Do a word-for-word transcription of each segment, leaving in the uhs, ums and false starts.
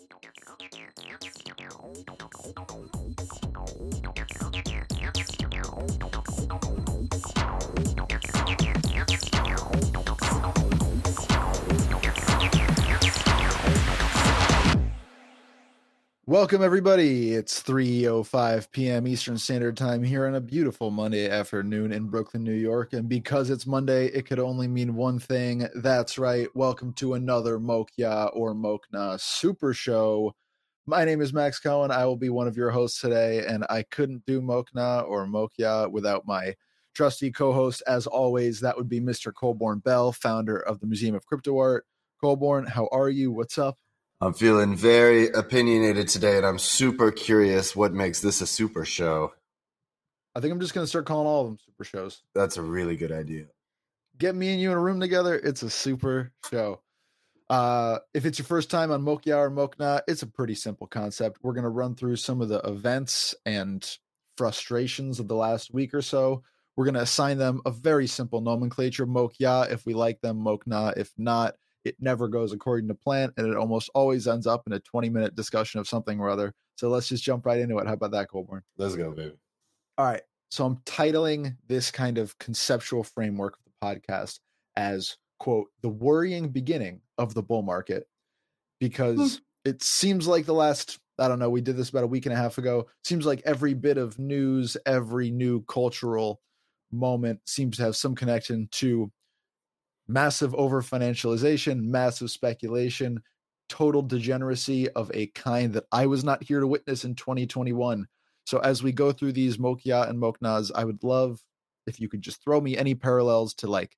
Welcome, everybody. It's three oh five p.m. Eastern Standard Time here on a beautiful Monday afternoon in Brooklyn, New York. And because it's Monday, it could only mean one thing. That's right. Welcome to another Mokya or Mokna Super Show. My name is Max Cohen. I will be one of your hosts today, and I couldn't do Mokna or Mokya without my trusty co-host. As always, that would be Mister Colborne Bell, founder of the Museum of Crypto Art. Colborne, how are you? What's up? I'm feeling very opinionated today, and I'm super curious what makes this a super show. I think I'm just going to start calling all of them super shows. That's a really good idea. Get me and you in a room together. It's a super show. Uh, if it's your first time on Mokya or Mokna, it's a pretty simple concept. We're going to run through some of the events and frustrations of the last week or so. We're going to assign them a very simple nomenclature. Mokya if we like them, Mokna if not. It never goes according to plan, and it almost always ends up in a twenty-minute discussion of something or other. So let's just jump right into it. How about that, Colborne? Let's go, baby. All right. So I'm titling this kind of conceptual framework of the podcast as, quote, the worrying beginning of the bull market, because hmm. it seems like the last, I don't know, we did this about a week and a half ago. Seems like every bit of news, every new cultural moment seems to have some connection to massive over financialization, massive speculation, total degeneracy of a kind that I was not here to witness in twenty twenty-one. So as we go through these Mokya and Moknas, I would love if you could just throw me any parallels to, like,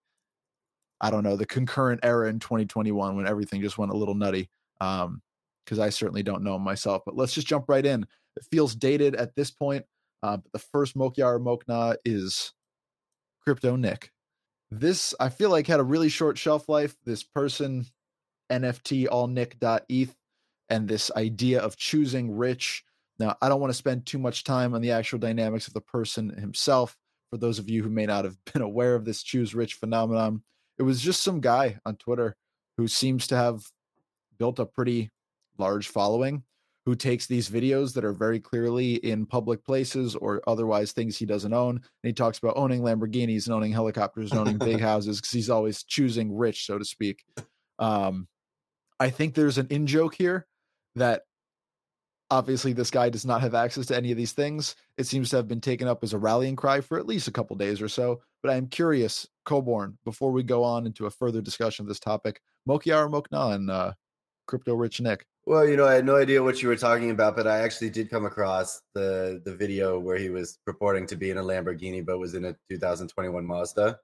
I don't know, the concurrent era in twenty twenty-one when everything just went a little nutty. Um, because I certainly don't know myself, but let's just jump right in. It feels dated at this point. Uh, but the first Mokya or Mokna is Crypto Nick. This, I feel like, had a really short shelf life. This person, N F T all nick dot e t h, and this idea of choosing rich. Now, I don't want to spend too much time on the actual dynamics of the person himself. For those of you who may not have been aware of this choose rich phenomenon, it was just some guy on Twitter who seems to have built a pretty large following, who takes these videos that are very clearly in public places or otherwise things he doesn't own. And he talks about owning Lamborghinis and owning helicopters and owning big houses because he's always choosing rich, so to speak. Um, I think there's an in-joke here that obviously this guy does not have access to any of these things. It seems to have been taken up as a rallying cry for at least a couple days or so. But I'm curious, Colborne, before we go on into a further discussion of this topic, Mokya or Mokna and uh, Crypto Rich Nick? Well, you know, I had no idea what you were talking about, but I actually did come across the the video where he was purporting to be in a Lamborghini, but was in a two thousand twenty-one Mazda.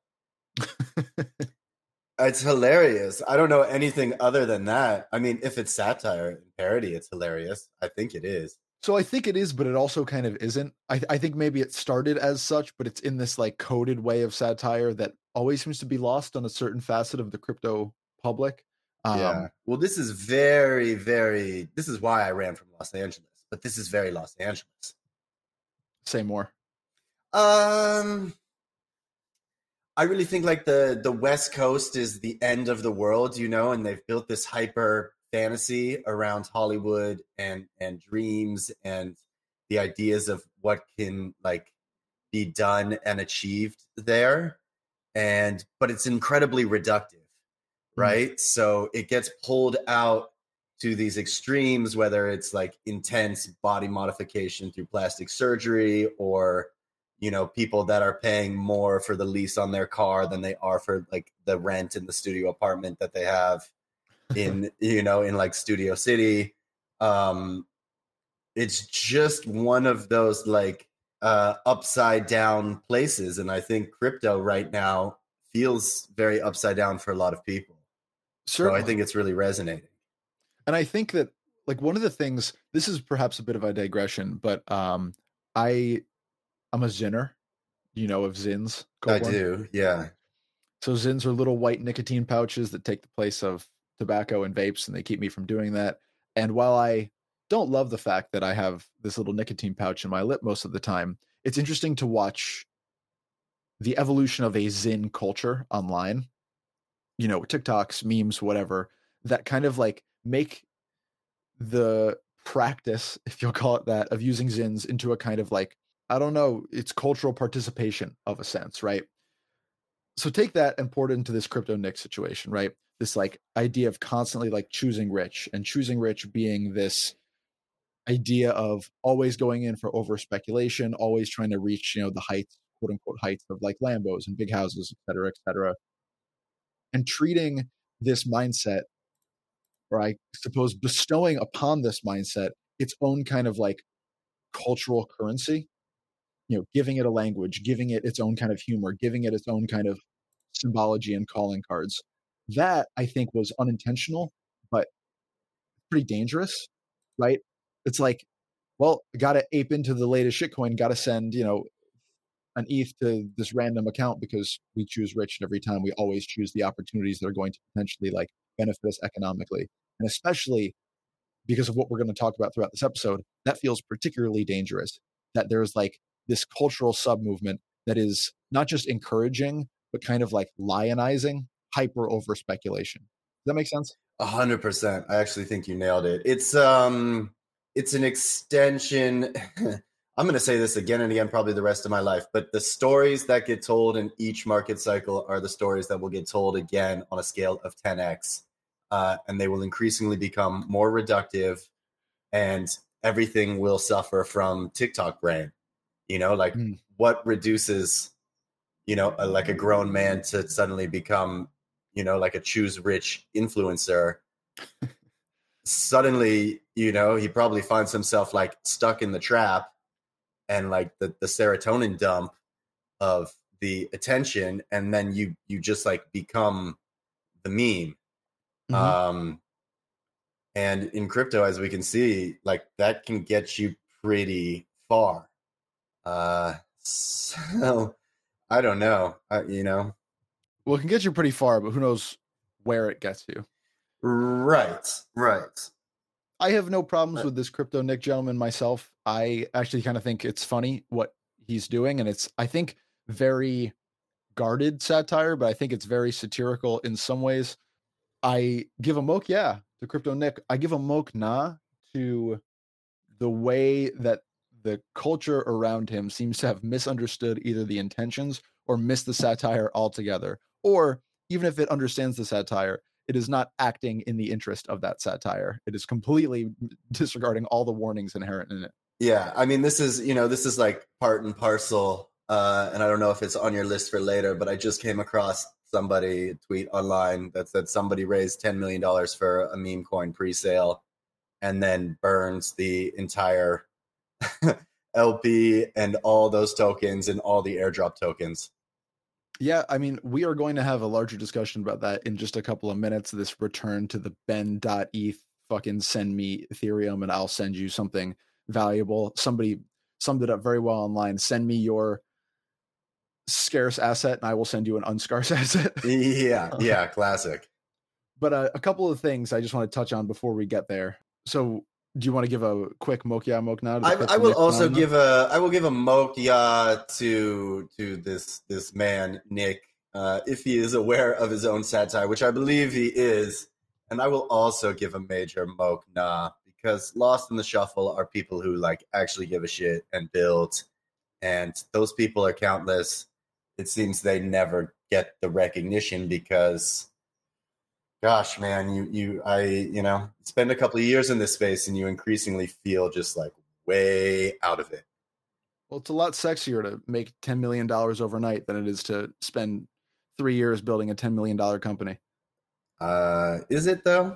It's hilarious. I don't know anything other than that. I mean, if it's satire and parody, it's hilarious. I think it is. So I think it is, but it also kind of isn't. I, I think maybe it started as such, but it's in this like coded way of satire that always seems to be lost on a certain facet of the crypto public. Um, yeah. Well, this is very, very, this is why I ran from Los Angeles, but this is very Los Angeles. Say more. Um, I really think like the, the West Coast is the end of the world, you know, and they've built this hyper fantasy around Hollywood and, and dreams and the ideas of what can like be done and achieved there. And, but it's incredibly reductive. Right. Mm. So it gets pulled out to these extremes, whether it's like intense body modification through plastic surgery or, you know, people that are paying more for the lease on their car than they are for like the rent in the studio apartment that they have in, you know, in like Studio City. Um, it's just one of those like uh, upside down places. And I think crypto right now feels very upside down for a lot of people. Certainly. So I think it's really resonating. And I think that like one of the things, this is perhaps a bit of a digression, but um, I, I'm a Zinner, you know, of Zins. I do. Yeah. So Zins are little white nicotine pouches that take the place of tobacco and vapes, and they keep me from doing that. And while I don't love the fact that I have this little nicotine pouch in my lip most of the time, it's interesting to watch the evolution of a Zin culture online. You know, TikToks, memes, whatever, that kind of like make the practice, if you'll call it that, of using Zins into a kind of like, I don't know, it's cultural participation of a sense, right? So take that and pour it into this crypto Nick situation, right? This like idea of constantly like choosing rich, and choosing rich being this idea of always going in for over speculation, always trying to reach, you know, the heights, quote unquote heights of like Lambos and big houses, et cetera, et cetera. And treating this mindset, or I suppose bestowing upon this mindset its own kind of like cultural currency, you know, giving it a language, giving it its own kind of humor, giving it its own kind of symbology and calling cards. That I think was unintentional, but pretty dangerous, right? It's like, well, got to ape into the latest shitcoin, got to send, you know, an E T H to this random account because we choose rich, and every time we always choose the opportunities that are going to potentially like benefit us economically. And especially because of what we're going to talk about throughout this episode, that feels particularly dangerous, that there's like this cultural sub movement that is not just encouraging, but kind of like lionizing hyper over speculation. Does that make sense? A hundred percent. I actually think you nailed it. It's um, it's an extension. I'm going to say this again and again, probably the rest of my life, but the stories that get told in each market cycle are the stories that will get told again on a scale of ten x, uh, and they will increasingly become more reductive, and everything will suffer from TikTok brain. You know, like mm. what reduces, you know, a, like a grown man to suddenly become, you know, like a choose rich influencer. Suddenly, you know, he probably finds himself like stuck in the trap and like the, the serotonin dump of the attention. And then you, you just like become the meme. Mm-hmm. Um, and in crypto, as we can see, like that can get you pretty far. Uh, so I don't know, uh, you know, well, it can get you pretty far, but who knows where it gets you. Right, right. I have no problems with this crypto Nick gentleman myself. I actually kind of think it's funny what he's doing, and it's, I think, very guarded satire, but I think it's very satirical in some ways. I give a moke, yeah, to crypto Nick. I give a moke nah to the way that the culture around him seems to have misunderstood either the intentions or missed the satire altogether. Or even if it understands the satire, it is not acting in the interest of that satire. It is completely disregarding all the warnings inherent in it. Yeah, I mean, this is, you know, this is like part and parcel. Uh, and I don't know if it's on your list for later, but I just came across somebody tweet online that said somebody raised ten million dollars for a meme coin pre-sale and then burns the entire L P and all those tokens and all the airdrop tokens. Yeah, I mean, we are going to have a larger discussion about that in just a couple of minutes. This return to the ben dot e t h, fucking send me Ethereum and I'll send you something valuable. Somebody summed it up very well online. Send me your scarce asset and I will send you an unscarce asset. Yeah, yeah, classic. But uh, a couple of things I just want to touch on before we get there. So do you want to give a quick Mokia Mokna? I, I will also phenomenon? give a I will give a Mokia to to this this man Nick, uh, if he is aware of his own satire, which I believe he is, and I will also give a major Mokna because lost in the shuffle are people who like actually give a shit and build, and those people are countless. It seems they never get the recognition because. Gosh, man, you, you, I, you know, spend a couple of years in this space and you increasingly feel just like way out of it. Well, it's a lot sexier to make ten million dollars overnight than it is to spend three years building a ten million dollars company. Uh, is it though?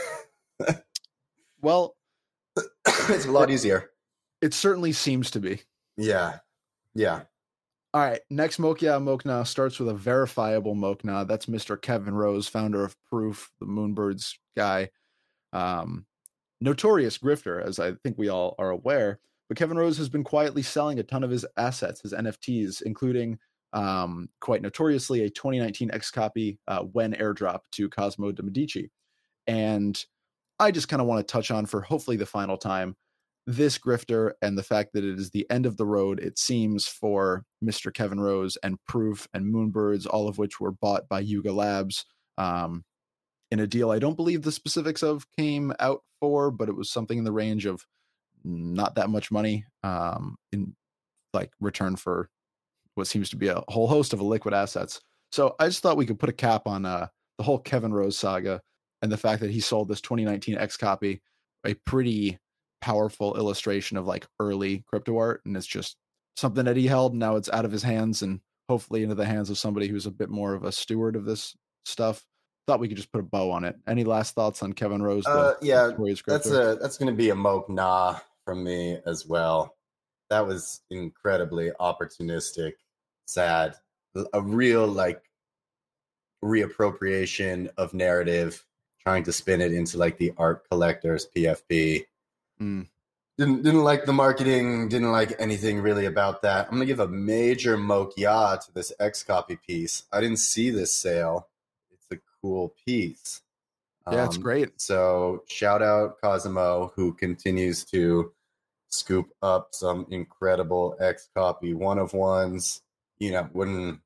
Well, it's a lot easier. It certainly seems to be. Yeah. Yeah. All right, next Mokia Mokna starts with a verifiable Mokna. That's Mister Kevin Rose, founder of Proof, the Moonbirds guy. Um, notorious grifter, as I think we all are aware. But Kevin Rose has been quietly selling a ton of his assets, his N F Ts, including, um, quite notoriously, a twenty nineteen X copy uh, when airdrop to Cosmo de Medici. And I just kind of want to touch on, for hopefully the final time, this grifter and the fact that it is the end of the road, it seems, for Mister Kevin Rose and Proof and Moonbirds, all of which were bought by Yuga Labs um, in a deal I don't believe the specifics of came out for, but it was something in the range of not that much money um, in like return for what seems to be a whole host of liquid assets. So I just thought we could put a cap on uh, the whole Kevin Rose saga and the fact that he sold this twenty nineteen X copy, a pretty powerful illustration of like early crypto art. And it's just something that he held. And now it's out of his hands and hopefully into the hands of somebody who's a bit more of a steward of this stuff. Thought we could just put a bow on it. Any last thoughts on Kevin Rose? Uh, yeah, that's a that's going to be a moke nah from me as well. That was incredibly opportunistic, sad, a real like reappropriation of narrative, trying to spin it into like the art collector's P F P. Mm. Didn't didn't like the marketing, didn't like anything really about that. I'm gonna give a major moke ya to this X copy piece. I didn't see this sale. It's a cool piece. Yeah, um, it's great. So shout out Cosimo, who continues to scoop up some incredible X copy one of ones. You know, when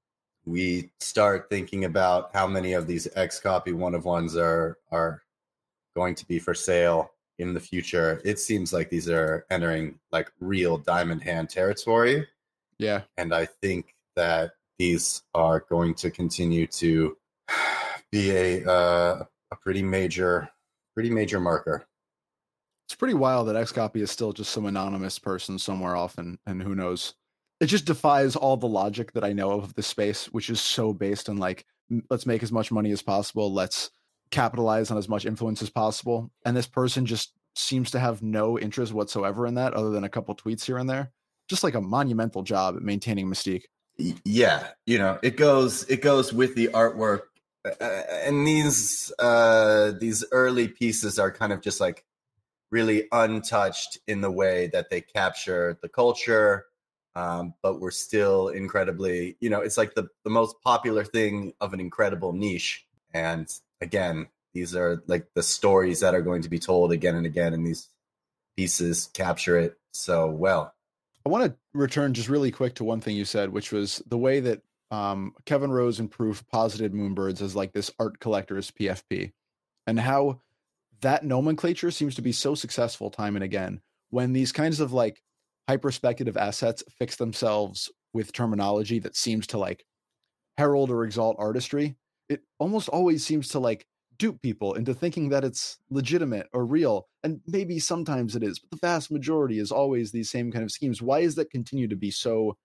we start thinking about how many of these X copy one of ones are are going to be for sale in the future, it seems like these are entering like real diamond hand territory. Yeah. And I think that these are going to continue to be a uh, a pretty major, pretty major marker. It's pretty wild that X copy is still just some anonymous person somewhere off, and, and who knows. It just defies all the logic that I know of the space, which is so based on like, let's make as much money as possible. Let's capitalize on as much influence as possible. And this person just seems to have no interest whatsoever in that, other than a couple tweets here and there. Just like a monumental job at maintaining mystique. Yeah, you know, it goes it goes with the artwork, uh, and these uh, these early pieces are kind of just like really untouched in the way that they capture the culture, um, but we're still incredibly, you know, it's like the the most popular thing of an incredible niche. And again, these are like the stories that are going to be told again and again, and these pieces capture it so well. I want to return just really quick to one thing you said, which was the way that um, Kevin Rose and Proof posited Moonbirds as like this art collector's P F P, and how that nomenclature seems to be so successful time and again when these kinds of like hyper-speculative assets fix themselves with terminology that seems to like herald or exalt artistry. It almost always seems to like dupe people into thinking that it's legitimate or real. And maybe sometimes it is, but the vast majority is always these same kind of schemes. Why does that continue to be so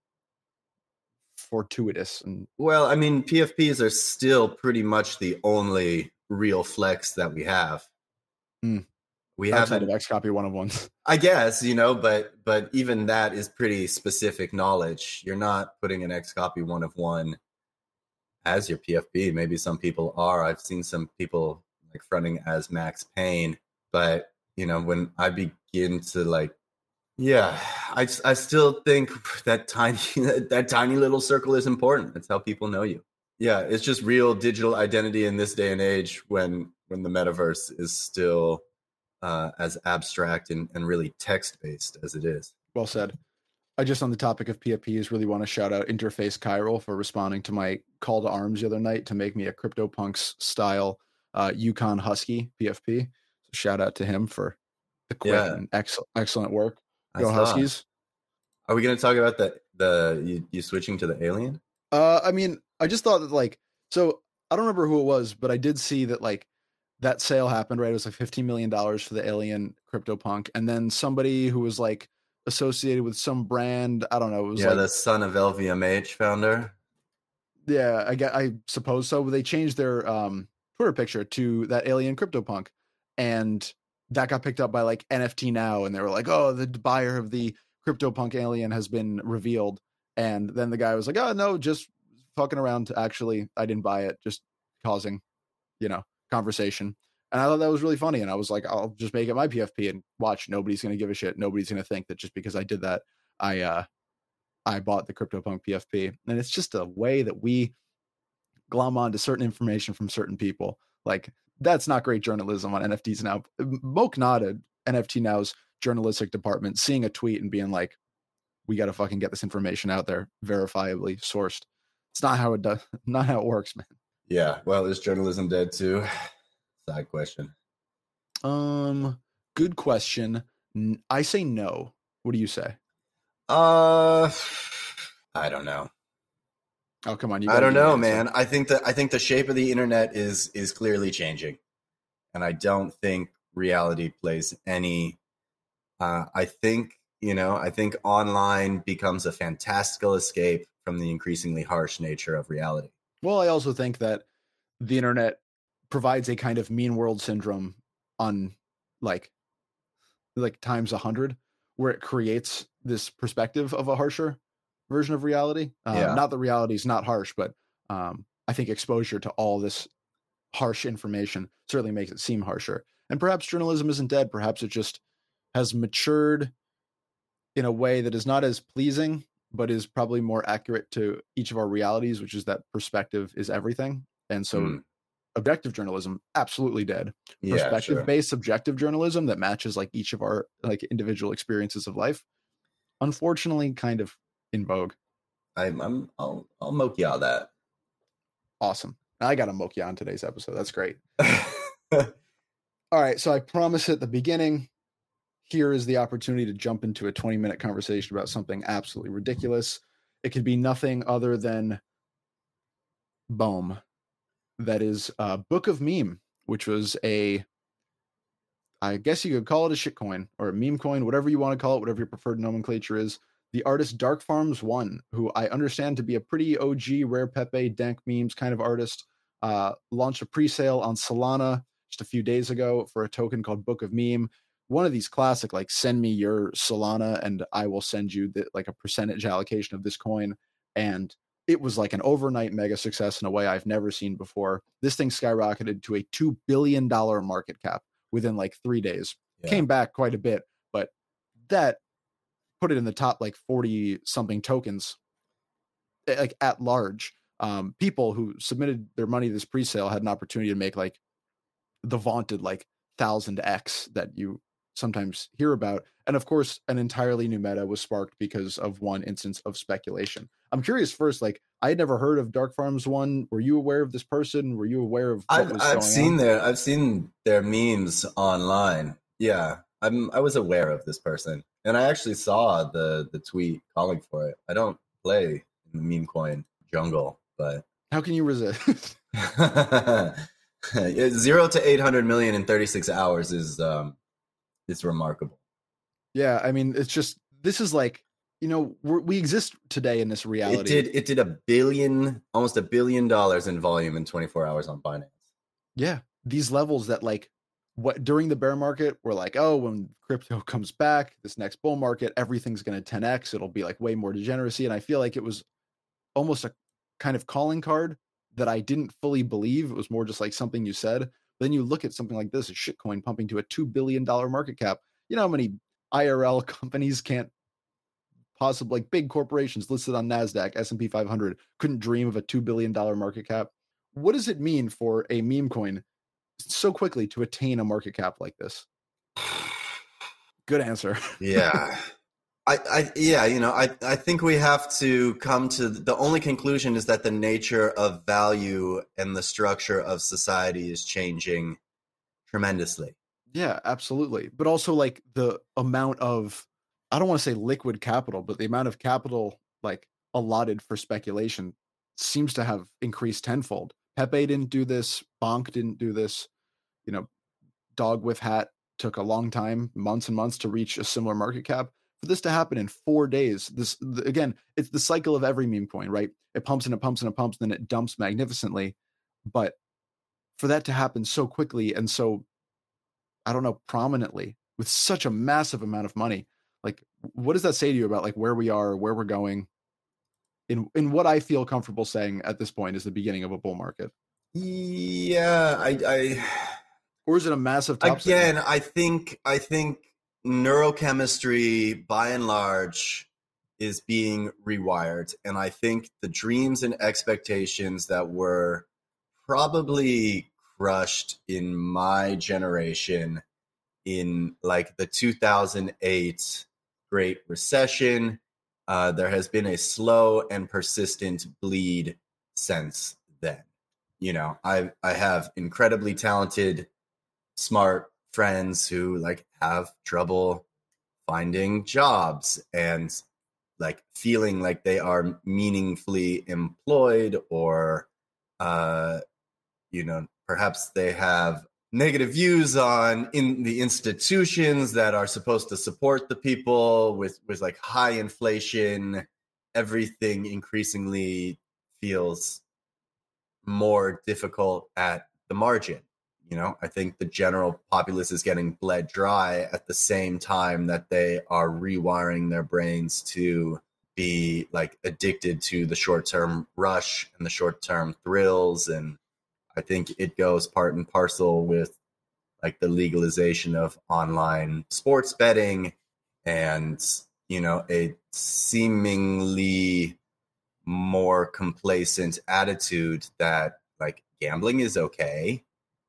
fortuitous? And well, I mean, P F Ps are still pretty much the only real flex that we have. Mm. We Outside have of X copy one of ones, I guess, you know, but but even that is pretty specific knowledge. You're not putting an X copy one of one as your P F P. Maybe some people are. I've seen some people like fronting as Max Payne, but you know, when I begin to like, yeah, I I still think that tiny that tiny little circle is important. That's how people know you. Yeah, it's just real digital identity in this day and age when when the metaverse is still uh, as abstract and, and really text based as it is. Well said. I just, on the topic of P F Ps, really want to shout out Interface Chiral for responding to my call to arms the other night to make me a CryptoPunks style uh, Yukon Husky P F P. So shout out to him for the quick yeah. and ex- excellent work. Go Huskies. Are we going to talk about the the you, you switching to the alien? Uh, I mean, I just thought that like, so I don't remember who it was, but I did see that like that sale happened, right? It was like fifteen million dollars for the alien CryptoPunk, and then somebody who was like associated with some brand, I don't know. It was yeah, like, the son of L V M H founder. Yeah, I get, I suppose so. But they changed their um, Twitter picture to that alien CryptoPunk, and that got picked up by like N F T Now, and they were like, "Oh, the buyer of the CryptoPunk alien has been revealed." And then the guy was like, "Oh no, just fucking around. Actually, I didn't buy it. Just causing, you know, conversation." And I thought that was really funny. And I was like, I'll just make it my P F P and watch. Nobody's going to give a shit. Nobody's going to think that just because I did that, I, uh, I bought the CryptoPunk P F P. And it's just a way that we glom onto certain information from certain people. Like, that's not great journalism on N F Ts Now. Moke nodded N F T Now's journalistic department, seeing a tweet and being like, we got to fucking get this information out there, verifiably sourced. It's not how it does, not how it works, man. Yeah. Well, is journalism dead too? Side question. Um, good question. N- I say no. What do you say? Uh, I don't know. Oh, come on, you I got to don't give me an know, answer. man. I think that I think the shape of the internet is is clearly changing, and I don't think reality plays any. Uh, I think you know. I think online becomes a fantastical escape from the increasingly harsh nature of reality. Well, I also think that the internet provides a kind of mean world syndrome on like like times a hundred, where it creates this perspective of a harsher version of reality. Um, Yeah. not that reality is not harsh, but um, I think exposure to all this harsh information certainly makes it seem harsher. And perhaps journalism isn't dead. Perhaps it just has matured in a way that is not as pleasing, but is probably more accurate to each of our realities, which is that perspective is everything. And so Mm. objective journalism, absolutely dead. Yeah. Perspective Sure. based subjective journalism that matches like each of our like individual experiences of life, unfortunately kind of in vogue. I'm. I'm. I'll. I'll moke you all that. Awesome. I got a moki on today's episode. That's great. All right. So I promise at the beginning, here is the opportunity to jump into a twenty minute conversation about something absolutely ridiculous. It could be nothing other than Bohm. That is uh, Book of Meme, which was a, I guess you could call it a shitcoin or a meme coin, whatever you want to call it, whatever your preferred nomenclature is. The artist Dark Farms One, who I understand to be a pretty O G Rare Pepe Dank memes kind of artist, uh, launched a pre-sale on Solana just a few days ago for a token called Book of Meme. One of these classic, like send me your Solana and I will send you the, like a percentage allocation of this coin. And it was like an overnight mega success in a way I've never seen before. This thing skyrocketed to a two billion dollars market cap within like three days. Yeah. Came back quite a bit, but that put it in the top like forty something tokens like at large. Um, people who submitted their money to this pre-sale had an opportunity to make like the vaunted like thousand X that you sometimes hear about. And of course, an entirely new meta was sparked because of one instance of speculation. I'm curious first, like I had never heard of Dark Farms One. Were you aware of this person? Were you aware of what I've was I've going seen on? their I've seen their memes online. Yeah, I'm I was aware of this person, and I actually saw the the tweet calling for it. I don't play in the meme coin jungle, but how can you resist? Zero to eight hundred million in thirty-six hours is um it's remarkable. Yeah, I mean, it's just this is like, you know, we're, we exist today in this reality. It did it did a billion, almost a billion dollars in volume in twenty-four hours on Binance. Yeah, these levels that like what during the bear market we're like, oh, when crypto comes back, this next bull market, everything's going to ten X. It'll be like way more degeneracy, and I feel like it was almost a kind of calling card that I didn't fully believe. It was more just like something you said. But then you look at something like this, a shitcoin pumping to a two billion dollars market cap. You know how many I R L companies can't possibly, like big corporations listed on NASDAQ, S and P five hundred, couldn't dream of a two billion dollars market cap. What does it mean for a meme coin so quickly to attain a market cap like this? Good answer. Yeah. I, I, yeah, you know, I, I think we have to come to the only conclusion is that the nature of value and the structure of society is changing tremendously. Yeah, absolutely. But also like the amount of, I don't want to say liquid capital, but the amount of capital like allotted for speculation seems to have increased tenfold. Pepe didn't do this. Bonk didn't do this. You know, Dog with Hat took a long time, months and months to reach a similar market cap. For this to happen in four days, this again, it's the cycle of every meme coin, right? It pumps and it pumps and it pumps, and then it dumps magnificently. But for that to happen so quickly and so, I don't know, prominently with such a massive amount of money, like what does that say to you about like where we are, where we're going, in in what I feel comfortable saying at this point is the beginning of a bull market? Yeah, I, I or is it a massive top again? signal? I think I think neurochemistry, by and large, is being rewired, and I think the dreams and expectations that were probably crushed in my generation in like the two thousand eight Great Recession, uh, there has been a slow and persistent bleed since then. you know, I I have incredibly talented, smart friends who like have trouble finding jobs and like feeling like they are meaningfully employed, or uh you know, perhaps they have negative views on in the institutions that are supposed to support the people. With with like high inflation, everything increasingly feels more difficult at the margin. You know, I think the general populace is getting bled dry at the same time that they are rewiring their brains to be like addicted to the short-term rush and the short-term thrills. And I think it goes part and parcel with like the legalization of online sports betting and, you know, a seemingly more complacent attitude that like gambling is okay,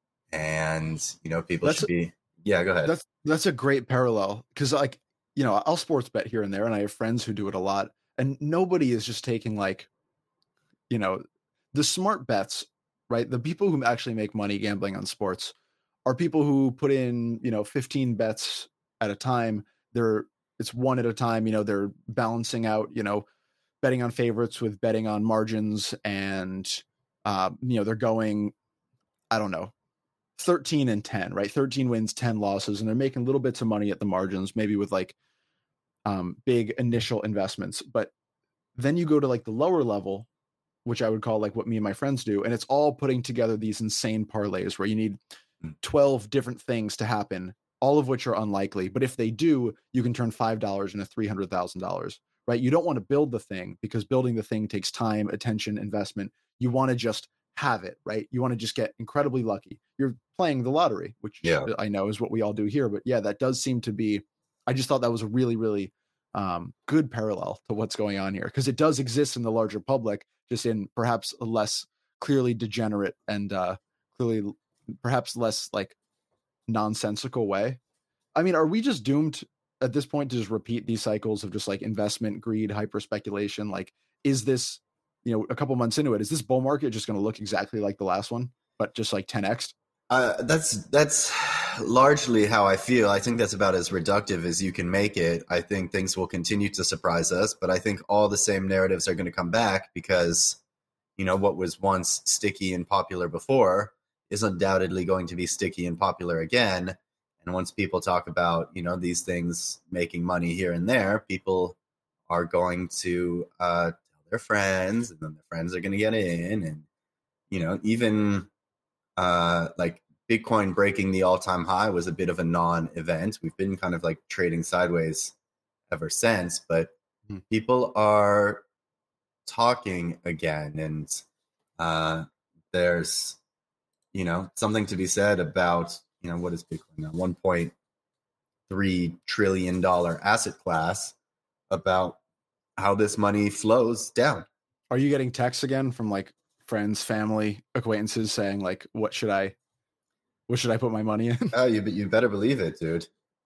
and you know, people That's should be. Yeah, go ahead. that's that's a great parallel, because like, you know, I'll sports bet here and there, and I have friends who do it a lot, and nobody is just taking like, you know, the smart bets, right? The people who actually make money gambling on sports are people who put in, you know, fifteen bets at a time. They're it's one at a time, you know, they're balancing out, you know, betting on favorites with betting on margins, and uh, you know, they're going, I don't know, thirteen and ten, right? thirteen wins, ten losses, and they're making little bits of money at the margins, maybe with like um, big initial investments. But then you go to like the lower level, which I would call like what me and my friends do, and it's all putting together these insane parlays where you need twelve different things to happen, all of which are unlikely. But if they do, you can turn five dollars into three hundred thousand dollars, right? You don't want to build the thing, because building the thing takes time, attention, investment. You want to just have it, right? You want to just get incredibly lucky. You're playing the lottery, which Yeah. I know is what we all do here. But yeah, that does seem to be, I just thought that was a really, really um, good parallel to what's going on here, because it does exist in the larger public, just in perhaps a less clearly degenerate and uh, clearly perhaps less like nonsensical way. I mean, are we just doomed at this point to just repeat these cycles of just like investment, greed, hyper speculation? Like, is this, you know, a couple months into it, is this bull market just going to look exactly like the last one, but just like ten x? Uh, that's that's largely how I feel. I think that's about as reductive as you can make it. I think things will continue to surprise us, but I think all the same narratives are going to come back, because, you know, what was once sticky and popular before is undoubtedly going to be sticky and popular again. And once people talk about, you know, these things making money here and there, people are going to uh, tell their friends, and then their friends are going to get in. And, you know, even uh, like Bitcoin breaking the all-time high was a bit of a non-event. We've been kind of like trading sideways ever since, but hmm. people are talking again. And uh, there's, you know, something to be said about, you know, what is Bitcoin now? one point three trillion dollars asset class, about how this money flows down. Are you getting texts again from like friends, family, acquaintances saying like, what should I, what should I put my money in? Oh, you, you better believe it, dude.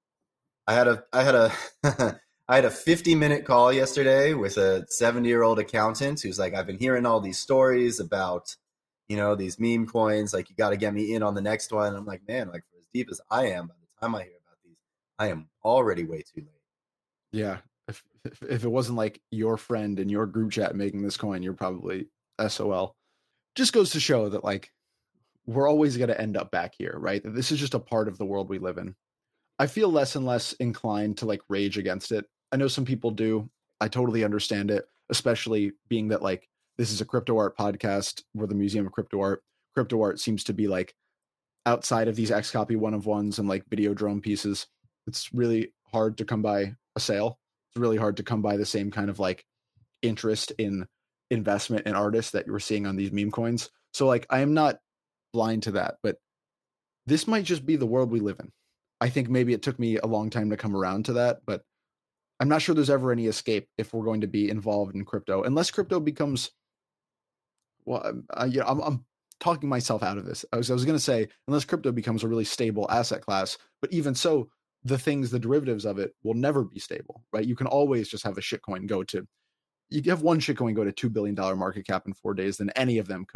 I had a, I had a, I had a fifty minute call yesterday with a seventy year old accountant who's like, I've been hearing all these stories about, you know, these meme coins, like you got to get me in on the next one. And I'm like, man, like for as deep as I am, by the time I hear about these, I am already way too late. Yeah. If, if, if it wasn't like your friend in your group chat making this coin, you're probably S O L. Just goes to show that like, we're always going to end up back here, right? That this is just a part of the world we live in. I feel less and less inclined to like rage against it. I know some people do. I totally understand it, especially being that like, this is a crypto art podcast. We're the Museum of Crypto Art. Crypto art seems to be like outside of these Xcopy one of ones and like Videodrome pieces. It's really hard to come by a sale. It's really hard to come by the same kind of like interest in investment in artists that you're seeing on these meme coins. So like, I am not blind to that, but this might just be the world we live in. I think maybe it took me a long time to come around to that, but I'm not sure there's ever any escape if we're going to be involved in crypto, unless crypto becomes, well, uh, yeah, I'm, I'm talking myself out of this. I was, I was going to say, unless crypto becomes a really stable asset class, but even so, the things, the derivatives of it will never be stable, right? You can always just have a shitcoin go to, you have one shitcoin go to two billion dollars market cap in four days, then any of them could.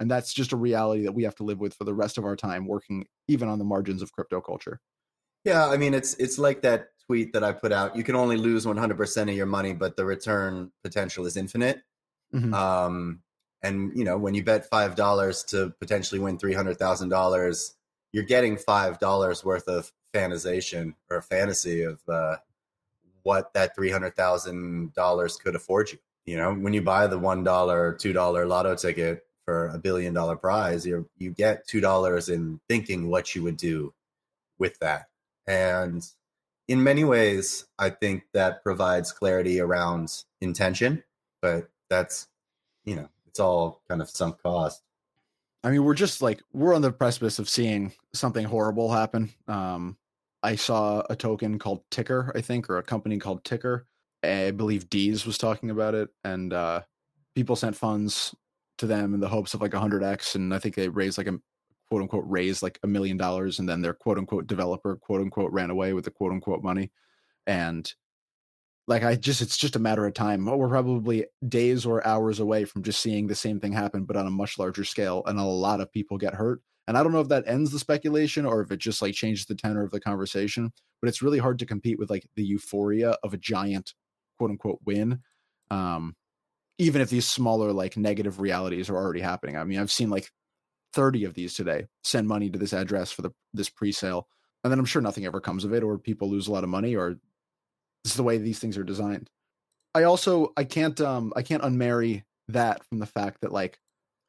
And that's just a reality that we have to live with for the rest of our time working even on the margins of crypto culture. Yeah, I mean, it's it's like that tweet that I put out. You can only lose one hundred percent of your money, but the return potential is infinite. Mm-hmm. Um, and, you know, when you bet five dollars to potentially win three hundred thousand dollars, you're getting five dollars worth of fantasization or fantasy of uh, what that three hundred thousand dollars could afford you. You know, when you buy the one dollar, two dollar lotto ticket for a billion dollar prize, you you get two dollars in thinking what you would do with that. And in many ways, I think that provides clarity around intention, but that's, you know, it's all kind of sunk cost. I mean, we're just like, we're on the precipice of seeing something horrible happen. Um, I saw a token called Ticker, I think, or a company called Ticker. I believe Deez was talking about it, and uh, people sent funds to them in the hopes of like one hundred x, and I think they raised like a quote unquote raised like a million dollars, and then their quote unquote developer quote unquote ran away with the quote unquote money. And like, I just, it's just a matter of time. We're probably days or hours away from just seeing the same thing happen, but on a much larger scale, and a lot of people get hurt. And I don't know if that ends the speculation or if it just like changes the tenor of the conversation, but it's really hard to compete with like the euphoria of a giant quote unquote win. Um, even if these smaller like negative realities are already happening. I mean, I've seen like thirty of these today, send money to this address for the this pre-sale, and then I'm sure nothing ever comes of it, or people lose a lot of money, or this is the way these things are designed. I also I can't um I can't unmarry that from the fact that like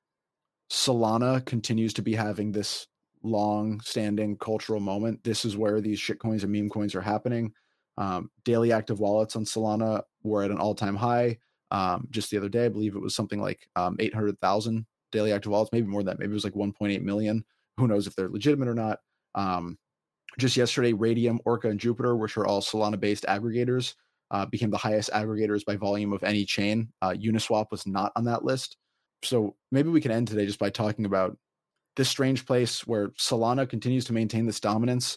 Solana continues to be having this long-standing cultural moment. This is where these shit coins and meme coins are happening. Um, daily active wallets on Solana were at an all-time high um, just the other day. I believe it was something like um, eight hundred thousand daily active wallets, maybe more than that. Maybe it was like one point eight million. Who knows if they're legitimate or not. Um, just yesterday, Radium, Orca, and Jupiter, which are all Solana-based aggregators, uh, became the highest aggregators by volume of any chain. Uh, Uniswap was not on that list. So maybe we can end today just by talking about this strange place where Solana continues to maintain this dominance.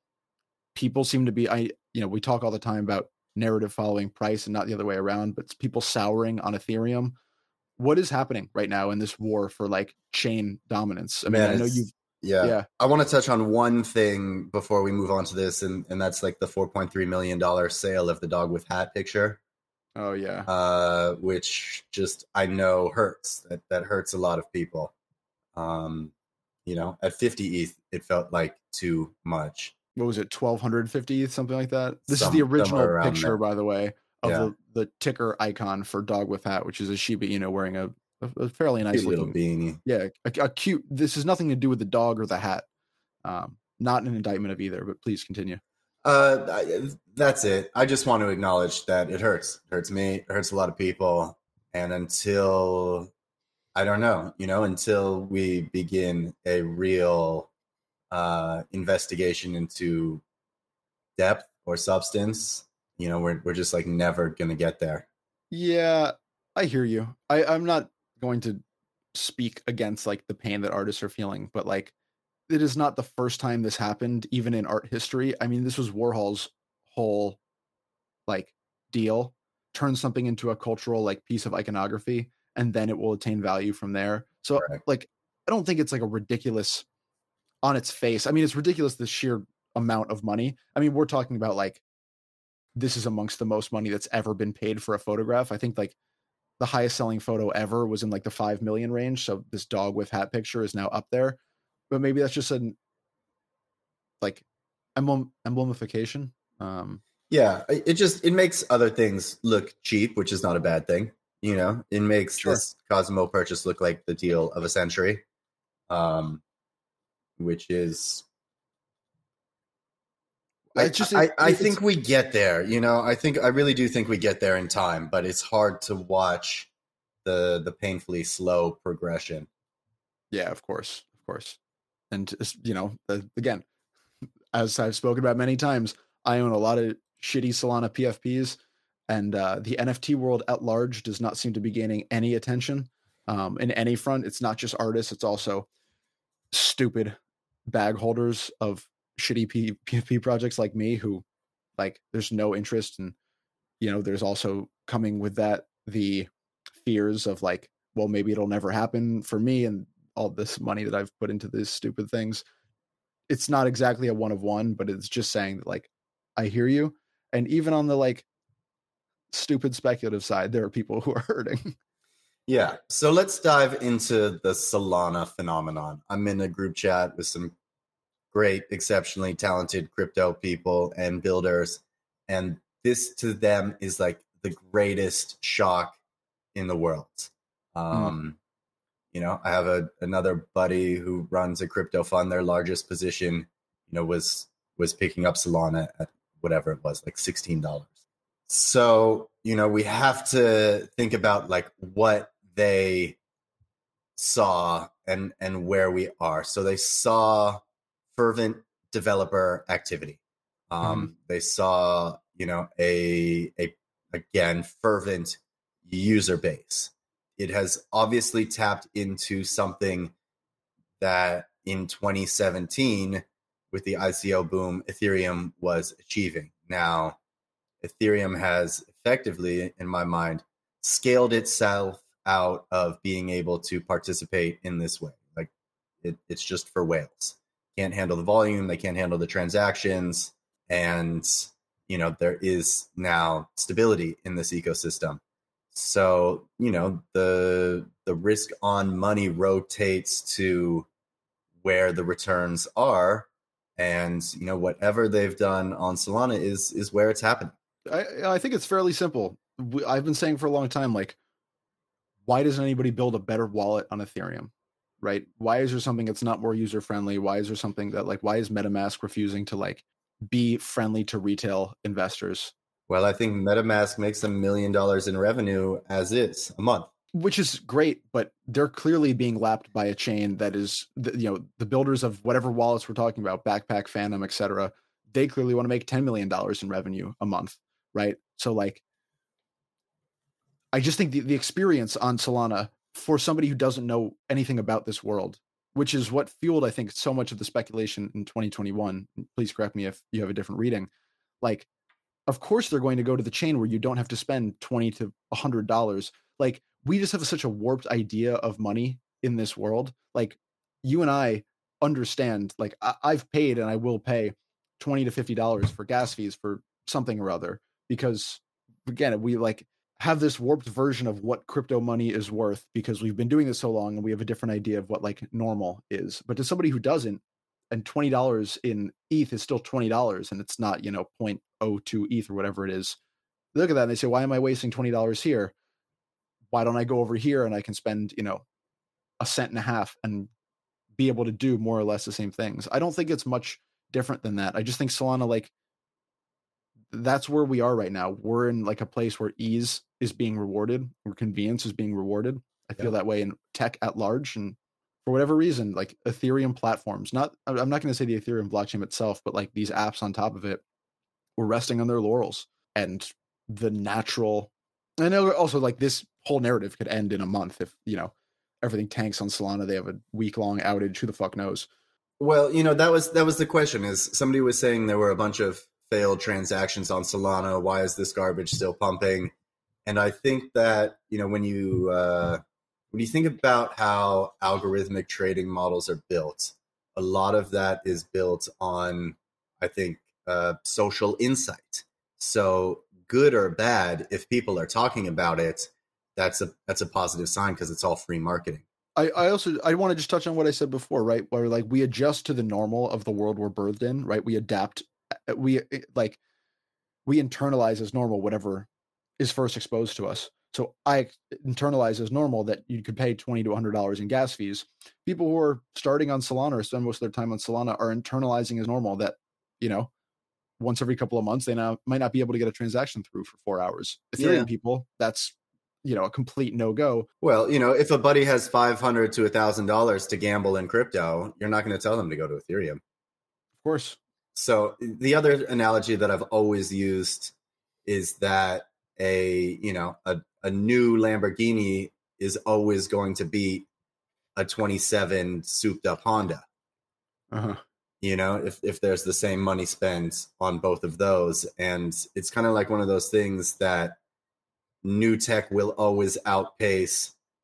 People seem to be, I, you know, we talk all the time about narrative following price and not the other way around, but it's people souring on Ethereum. What is happening right now in this war for like chain dominance? I mean, Man, I know you, yeah. yeah. I want to touch on one thing before we move on to this, and, and that's like the four point three million dollars sale of the dog with hat picture. Oh yeah. Uh, which just, I know hurts. That, that hurts a lot of people. Um, you know, at fifty E T H, it felt like too much. What was it, twelve fifty, something like that? This Some, is the original picture, there. by the way, of yeah. the, the ticker icon for dog with hat, which is a Shiba Inu wearing a, a, a fairly nice cute looking little beanie. Yeah, a, a cute. This has nothing to do with the dog or the hat. Um, not an indictment of either, but please continue. Uh, that's it. I just want to acknowledge that it hurts. It hurts me. It hurts a lot of people. And until, I don't know, you know, until we begin a real uh, investigation into depth or substance, you know, we're we're just like never gonna get there. Yeah, I hear you. I, I'm not going to speak against like the pain that artists are feeling, but like, it is not the first time this happened, even in art history. I mean, this was Warhol's whole like deal. Turn something into a cultural like piece of iconography, and then it will attain value from there. So Right. like, I don't think it's like a ridiculous on its face. I mean, it's ridiculous, the sheer amount of money. I mean, we're talking about like, this is amongst the most money that's ever been paid for a photograph. I think like the highest selling photo ever was in like the five million range. So this dog with hat picture is now up there. But maybe that's just an like emblem emblemification. Um, yeah, it just it makes other things look cheap, which is not a bad thing. You know, it makes sure. this Cosmo purchase look like the deal of a century, um, which is. I just I, I think we get there. You know, I think I really do think we get there in time, but it's hard to watch the the painfully slow progression. Yeah, of course, of course. And, you know, again, as I've spoken about many times, I own a lot of shitty Solana P F Ps, and uh, the N F T world at large does not seem to be gaining any attention um, in any front. It's not just artists. It's also stupid bag holders of shitty P- PFP projects like me who, like, there's no interest. And, you know, there's also coming with that the fears of, like, well, maybe it'll never happen for me. And all this money that I've put into these stupid things. It's not exactly a one of one, but it's just saying that, like, I hear you. And even on the like stupid speculative side, there are people who are hurting. Yeah. So let's dive into the Solana phenomenon. I'm in a group chat with some great, exceptionally talented crypto people and builders. And this to them is like the greatest shock in the world. Um, mm. You know, I have a another buddy who runs a crypto fund. Their largest position, you know, was was picking up Solana at whatever it was, like sixteen dollars. So, you know, we have to think about like what they saw and and where we are. So they saw fervent developer activity. Um, mm-hmm. They saw, you know, a a again fervent user base. It has obviously tapped into something that in twenty seventeen, with the I C O boom, Ethereum was achieving. Now, Ethereum has effectively, in my mind, scaled itself out of being able to participate in this way. Like it, it's just for whales. Can't handle the volume. They can't handle the transactions. And, you know, there is now stability in this ecosystem. So, you know, the the risk on money rotates to where the returns are. And, you know, whatever they've done on Solana is is where it's happening. I, I think it's fairly simple. I've been saying for a long time, like, why doesn't anybody build a better wallet on Ethereum, right? Why is there something that's not more user-friendly? Why is there something that, like, why is MetaMask refusing to, like, be friendly to retail investors? Well, I think MetaMask makes a million dollars in revenue as is a month. Which is great, but they're clearly being lapped by a chain that is, you know, the builders of whatever wallets we're talking about, Backpack, Phantom, et cetera. They clearly want to make ten million dollars in revenue a month, right? So, like, I just think the, the experience on Solana for somebody who doesn't know anything about this world, which is what fueled, I think, so much of the speculation in twenty twenty-one. Please correct me if you have a different reading. Like, of course, they're going to go to the chain where you don't have to spend twenty to a hundred dollars. Like, we just have such a warped idea of money in this world. Like, you and I understand, like, I- I've paid and I will pay twenty to fifty dollars for gas fees for something or other, because again, we like have this warped version of what crypto money is worth because we've been doing this so long and we have a different idea of what like normal is. But to somebody who doesn't, and twenty dollars in E T H is still twenty dollars and it's not, you know, zero point zero two E T H or whatever it is. They look at that and they say, why am I wasting twenty dollars here? Why don't I go over here and I can spend, you know, a cent and a half and be able to do more or less the same things? I don't think it's much different than that. I just think Solana, like, that's where we are right now. We're in like a place where ease is being rewarded, or convenience is being rewarded. I feel yeah. that way in tech at large. And for whatever reason, like Ethereum platforms, not, I'm not going to say the Ethereum blockchain itself, but like these apps on top of it, were resting on their laurels. And the natural, I know also like this whole narrative could end in a month if, you know, everything tanks on Solana. They have a week long outage. Who the fuck knows? Well, you know, that was, that was the question. Is somebody was saying there were a bunch of failed transactions on Solana. Why is this garbage still pumping? And I think that, you know, when you, uh, when you think about how algorithmic trading models are built, a lot of that is built on, I think, uh, social insight. So good or bad, if people are talking about it, that's a that's a positive sign because it's all free marketing. I, I also I want to just touch on what I said before, right? Where like we adjust to the normal of the world we're birthed in, right? We adapt, we like we internalize as normal whatever is first exposed to us. So I internalize as normal that you could pay twenty to a hundred dollars in gas fees. People who are starting on Solana or spend most of their time on Solana are internalizing as normal that, you know, once every couple of months they now might not be able to get a transaction through for four hours. Ethereum yeah. people, that's, you know, a complete no-go. Well, you know, if a buddy has five hundred to a thousand dollars to gamble in crypto, you're not going to tell them to go to Ethereum. Of course. So the other analogy that I've always used is that a, you know, a, a new Lamborghini is always going to beat a twenty-seven souped up Honda. Uh-huh. You know, if, if there's the same money spent on both of those. And it's kind of like one of those things that new tech will always outpace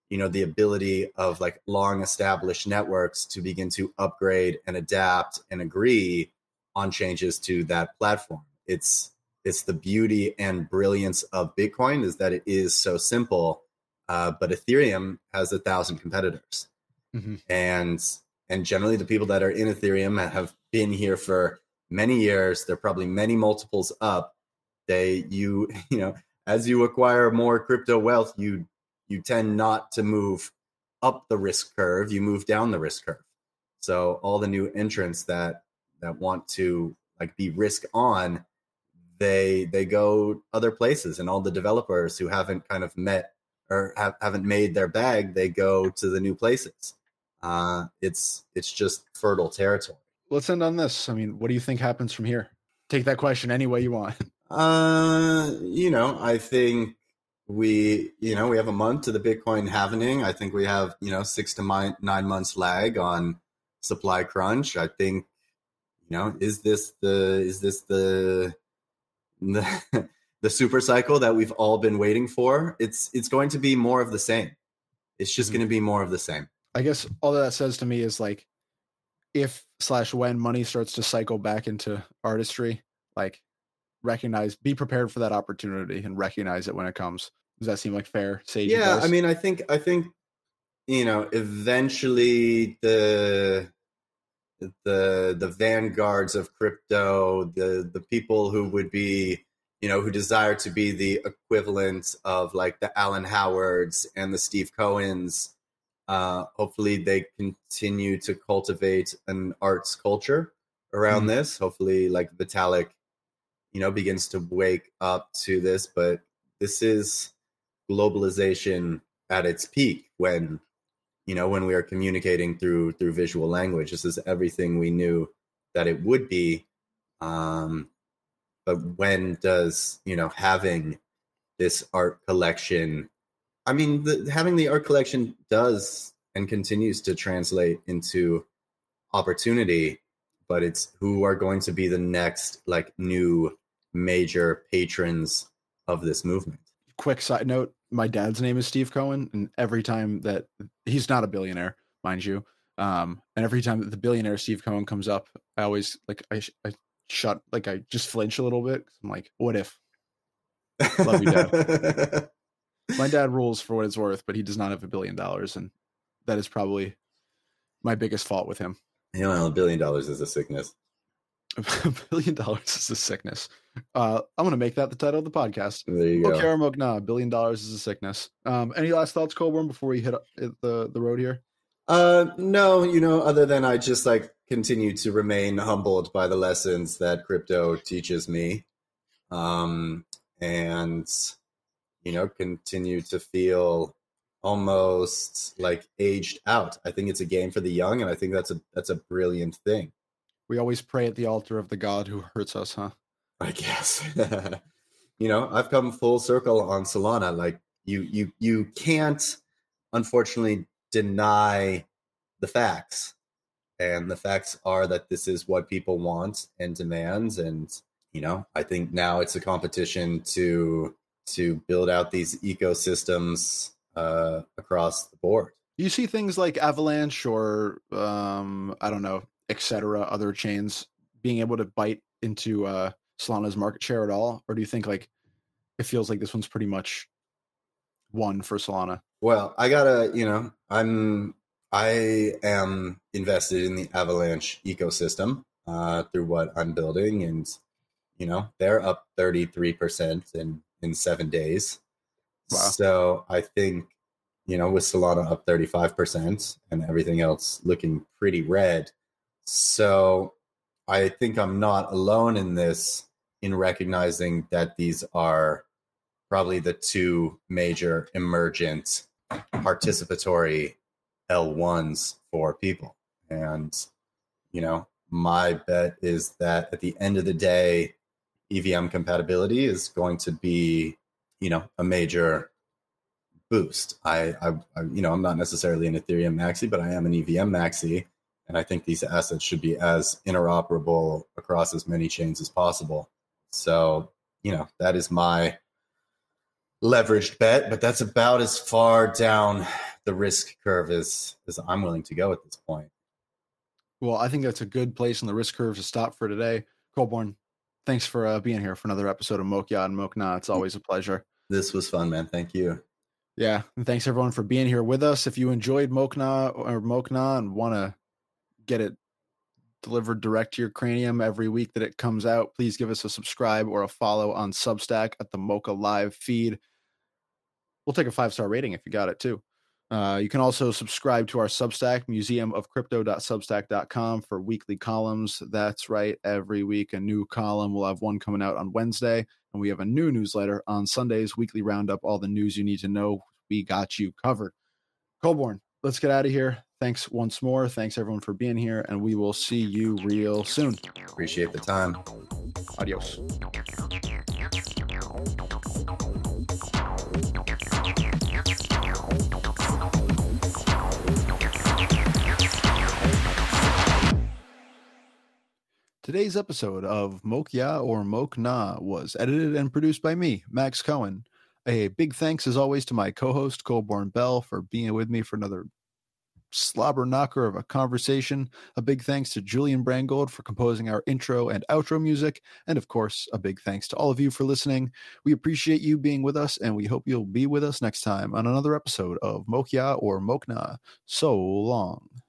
you know, the ability of like long established networks to begin to upgrade and adapt and agree on changes to that platform. It's it's the beauty and brilliance of Bitcoin is that it is so simple, uh, but Ethereum has a thousand competitors, mm-hmm. and and generally the people that are in Ethereum have been here for many years. They're probably many multiples up. They you you know as you acquire more crypto wealth, you you tend not to move up the risk curve. You move down the risk curve. So all the new entrants that that want to like be risk on, they they go other places, and all the developers who haven't kind of met or have, haven't made their bag, they go to the new places. Uh, it's it's just fertile territory. Let's end on this. I mean, what do you think happens from here? Take that question any way you want. Uh, you know, I think we, you know, we have a month to the Bitcoin halvening. I think we have, you know, six to nine, nine months lag on supply crunch. I think, you know, is this the is this the the, the super cycle that we've all been waiting for? It's it's going to be more of the same. It's just mm-hmm. going to be more of the same. I guess all that says to me is like, if slash when money starts to cycle back into artistry, like recognize, be prepared for that opportunity and recognize it when it comes. Does that seem like fair, sage Yeah, advice? I mean, I think I think you know, eventually the the the vanguards of crypto, the the people who would be, you know, who desire to be the equivalent of like the Alan Howards and the Steve Cohens, uh, hopefully they continue to cultivate an arts culture around mm. this. Hopefully, like Vitalik, you know, begins to wake up to this. But this is globalization at its peak when, you know, when we are communicating through through visual language. This is everything we knew that it would be. Um, but when does, you know, having this art collection, I mean, the, having the art collection does and continues to translate into opportunity, but it's who are going to be the next like new major patrons of this movement. Quick side note, my dad's name is Steve Cohen, and every time that he's not a billionaire, mind you, um, and every time that the billionaire Steve Cohen comes up, I always like I, I shut like I just flinch a little bit. I'm like, what if? Love you, Dad. My dad rules for what it's worth, but he does not have a billion dollars, and that is probably my biggest fault with him. You know, a billion dollars is a sickness. A billion dollars is a sickness. Uh, I'm going to make that the title of the podcast. There you go. Okara a billion dollars is a sickness. Um, any last thoughts, Colburn, before we hit the, the road here? Uh, no, you know, other than I just like continue to remain humbled by the lessons that crypto teaches me. Um, and, you know, continue to feel almost like aged out. I think it's a game for the young, and I think that's a that's a brilliant thing. We always pray at the altar of the God who hurts us, huh? I guess. You know, I've come full circle on Solana. Like you, you, you can't, unfortunately, deny the facts, and the facts are that this is what people want and demands. And you know, I think now it's a competition to to build out these ecosystems uh, across the board. You see things like Avalanche or um, I don't know, et cetera, other chains being able to bite into uh, Solana's market share at all? Or do you think like it feels like this one's pretty much won for Solana? Well, I gotta, you know, I'm, I am invested in the Avalanche ecosystem uh, through what I'm building, and you know, they're up thirty-three percent in in seven days. Wow. So I think, you know, with Solana up thirty-five percent and everything else looking pretty red. So I think I'm not alone in this, in recognizing that these are probably the two major emergent participatory L ones for people. And, you know, my bet is that at the end of the day, E V M compatibility is going to be, you know, a major boost. I, I, I you know, I'm not necessarily an Ethereum maxi, but I am an E V M maxi. And I think these assets should be as interoperable across as many chains as possible. So, you know, that is my leveraged bet, but that's about as far down the risk curve is is I'm willing to go at this point. Well, I think that's a good place on the risk curve to stop for today. Colborn, thanks for uh, being here for another episode of Mokia and Mokna. It's always a pleasure. This was fun, man. Thank you. Yeah, and thanks everyone for being here with us. If you enjoyed Mokna or Mokna and want to get it delivered direct to your cranium every week that it comes out, please give us a subscribe or a follow on Substack at the Mocha Live feed. We'll take a five-star rating if you got it too. Uh, you can also subscribe to our Substack, museum of crypto dot substack dot com, for weekly columns. That's right. Every week, a new column. We'll have one coming out on Wednesday, and we have a new newsletter on Sundays, weekly roundup, all the news you need to know. We got you covered. Colborn, let's get out of here. Thanks once more. Thanks everyone for being here, and we will see you real soon. Appreciate the time. Adios. Today's episode of Mokya or Mokna was edited and produced by me, Max Cohen. A big thanks, as always, to my co-host, Colborn Bell, for being with me for another slobber knocker of a conversation. A big thanks to Julian Brangold for composing our intro and outro music. And, of course, a big thanks to all of you for listening. We appreciate you being with us, and we hope you'll be with us next time on another episode of Mokya or Mokna. So long.